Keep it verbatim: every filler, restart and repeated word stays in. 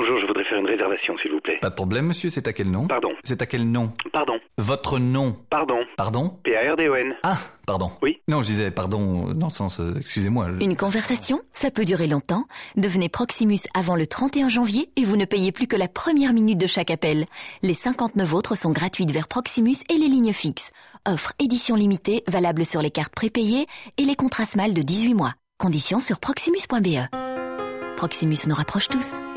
Bonjour, je voudrais faire une réservation, s'il vous plaît. Pas de problème, monsieur, c'est à quel nom? Pardon. C'est à quel nom? Pardon. Votre nom? Pardon. Pardon? P A R D O N. Ah, pardon. Oui. Non, je disais pardon dans le sens, euh, excusez-moi. je- Une conversation, ça peut durer longtemps. Devenez Proximus avant le trente et un janvier et vous ne payez plus que la première minute de chaque appel. Les cinquante-neuf autres sont gratuites vers Proximus et les lignes fixes. Offre édition limitée, valable sur les cartes prépayées et les contrats S M A L de dix-huit mois. Conditions sur proximus point b e. Proximus nous rapproche tous.